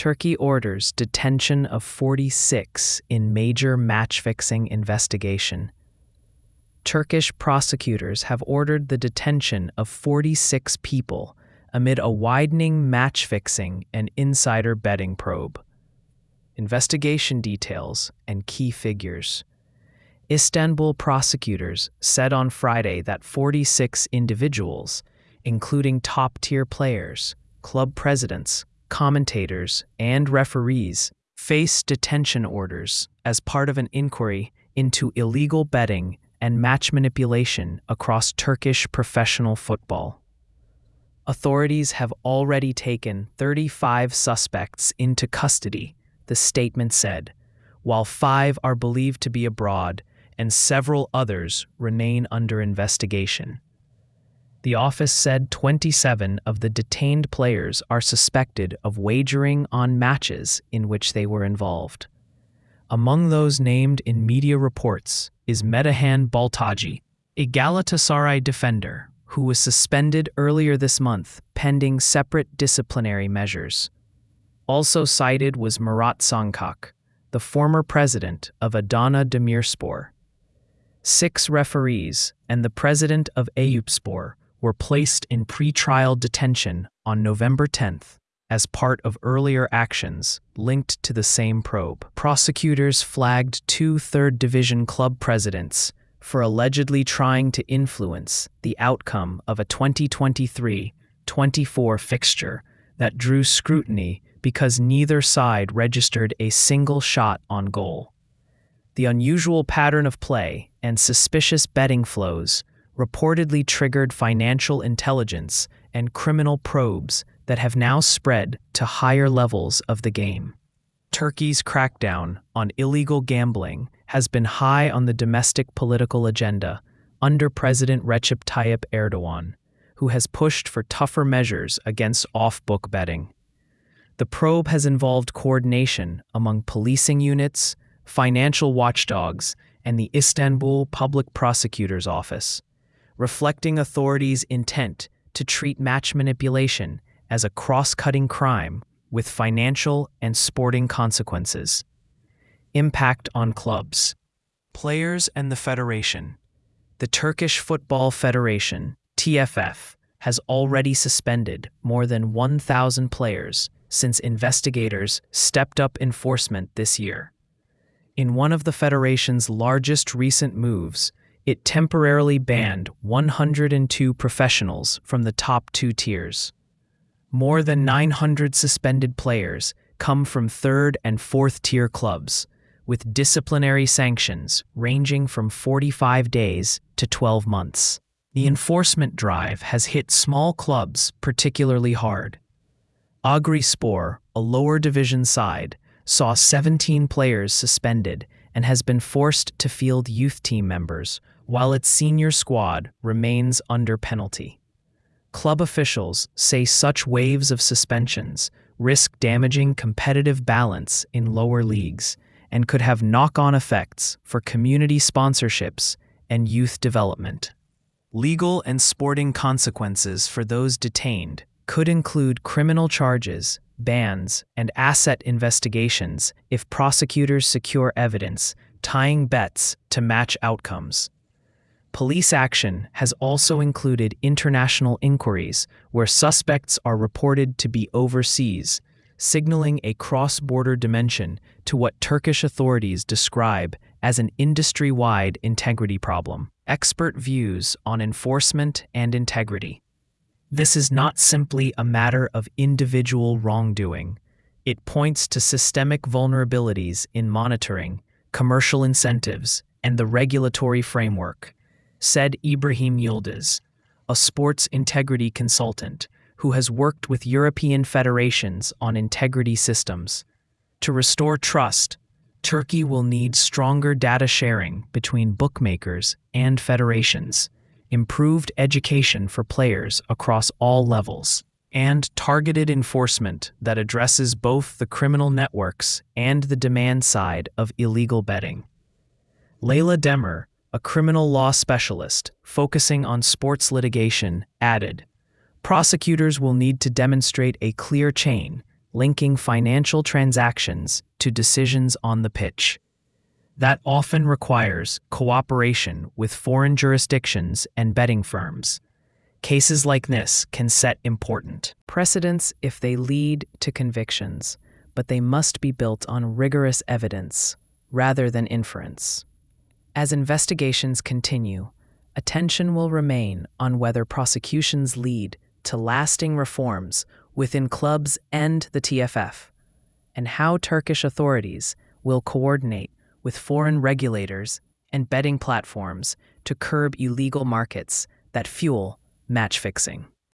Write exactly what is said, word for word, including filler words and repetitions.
Turkey orders detention of forty-six in major match-fixing investigation. Turkish prosecutors have ordered the detention of forty-six people amid a widening match-fixing and insider betting probe. Investigation details and key figures. Istanbul prosecutors said on Friday that forty-six individuals, including top-tier players, club presidents, commentators, and referees, face detention orders as part of an inquiry into illegal betting and match manipulation across Turkish professional football. Authorities have already taken thirty-five suspects into custody, the statement said, while five are believed to be abroad and several others remain under investigation. The office said twenty-seven of the detained players are suspected of wagering on matches in which they were involved. Among those named in media reports is Metehan Baltaji, a Galatasaray defender who was suspended earlier this month pending separate disciplinary measures. Also cited was Murat Sankak, the former president of Adana Demirspor. Six referees and the president of Eyüpspor were placed in pre-trial detention on November tenth as part of earlier actions linked to the same probe. Prosecutors flagged two third Division club presidents for allegedly trying to influence the outcome of a twenty twenty-three twenty-four fixture that drew scrutiny because neither side registered a single shot on goal. The unusual pattern of play and suspicious betting flows reportedly triggered financial intelligence and criminal probes that have now spread to higher levels of the game. Turkey's crackdown on illegal gambling has been high on the domestic political agenda under President Recep Tayyip Erdogan, who has pushed for tougher measures against off-book betting. The probe has involved coordination among policing units, financial watchdogs, and the Istanbul Public Prosecutor's Office, reflecting authorities' intent to treat match manipulation as a cross-cutting crime with financial and sporting consequences. Impact on clubs. Players and the federation. The Turkish Football Federation, T F F, has already suspended more than one thousand players since investigators stepped up enforcement this year. In one of the federation's largest recent moves, it temporarily banned one hundred two professionals from the top two tiers. More than nine hundred suspended players come from third and fourth tier clubs, with disciplinary sanctions ranging from forty-five days to twelve months. The enforcement drive has hit small clubs particularly hard. Agrispor, a lower division side, saw seventeen players suspended and has been forced to field youth team members, while its senior squad remains under penalty. Club officials say such waves of suspensions risk damaging competitive balance in lower leagues and could have knock-on effects for community sponsorships and youth development. Legal and sporting consequences for those detained could include criminal charges, bans, and asset investigations if prosecutors secure evidence tying bets to match outcomes. Police action has also included international inquiries where suspects are reported to be overseas, signaling a cross-border dimension to what Turkish authorities describe as an industry-wide integrity problem. Expert views on enforcement and integrity. This is not simply a matter of individual wrongdoing. It points to systemic vulnerabilities in monitoring, commercial incentives, and the regulatory framework, said Ibrahim Yildiz, a sports integrity consultant who has worked with European federations on integrity systems. To restore trust, Turkey will need stronger data sharing between bookmakers and federations, improved education for players across all levels, and targeted enforcement that addresses both the criminal networks and the demand side of illegal betting. Leyla Demir, a criminal law specialist focusing on sports litigation, added, "Prosecutors will need to demonstrate a clear chain, linking financial transactions to decisions on the pitch. That often requires cooperation with foreign jurisdictions and betting firms. Cases like this can set important precedents if they lead to convictions, but they must be built on rigorous evidence rather than inference. As investigations continue, attention will remain on whether prosecutions lead to lasting reforms within clubs and the T F F, and how Turkish authorities will coordinate with foreign regulators and betting platforms to curb illegal markets that fuel match fixing.